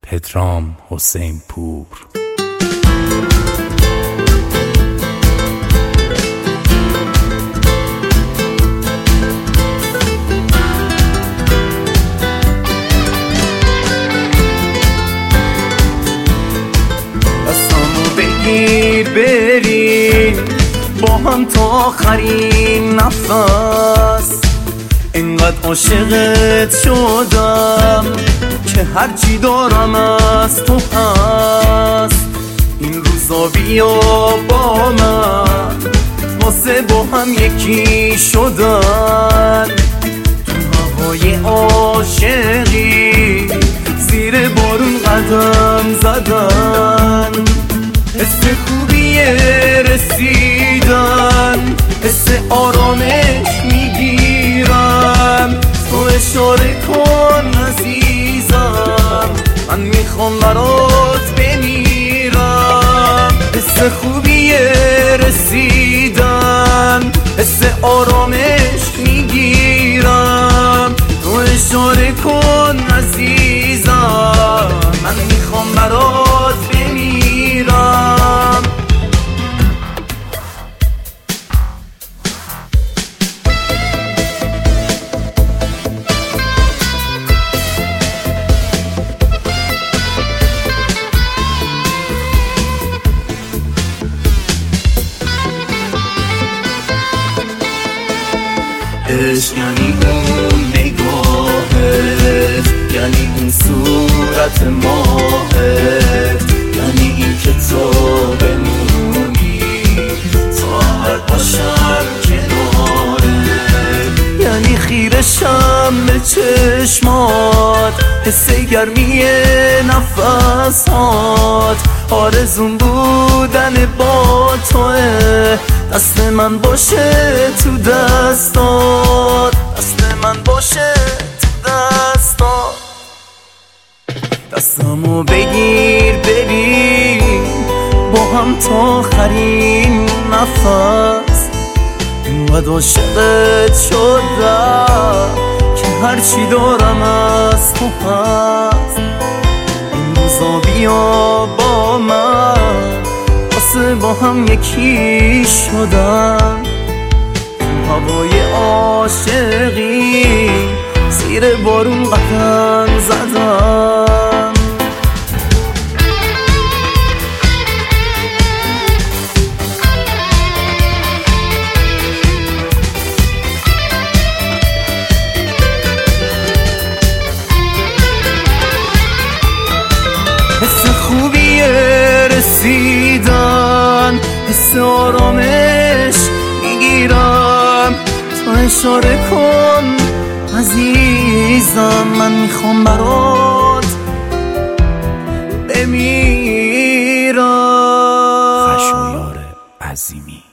پدرام حسین پور. دستامو بگیر بریم با هم تا آخرین نفس. اینقدر عاشقت شدم که هرچی دارم از تو هست. این روزا بیا با من واسه با هم یکی شدن. تو هوای عاشقی زیر بارون قدم زدن. حس خوبی رسیدن، حس آرامش میگیرم. تو اشاره کن عزیزم، من میخوام برات بمیرم. حس خوبی رسیدن، حس آرامش میگیرم. تو اشاره کن عزیزم، من میخوام برات بمیرم. عشق یعنی اون نگاهت، یعنی اون صورت ماهت، یعنی این که تو بمونی تا هر باشم کنارت، یعنی خیرشم به چشمات، حس گرمی نفسات. آرزون بودن با توه، دست من باشه تو دستات، دست من باشه تو دستات. دستمو بگیر بریم با هم تا آخرین نفس. اینقدر عاشقت شدم که هرچی دارم از تو هست. این روزا بیا با من واسه با هم یکی شدن. تو هوای عاشقی زیر بارون قدم زدن. حس خوبی رسیدن، حس آرامش میگیرم. تو اشاره کن عزیزم، من میخوام برات بمیرم. خشایار عظیمی.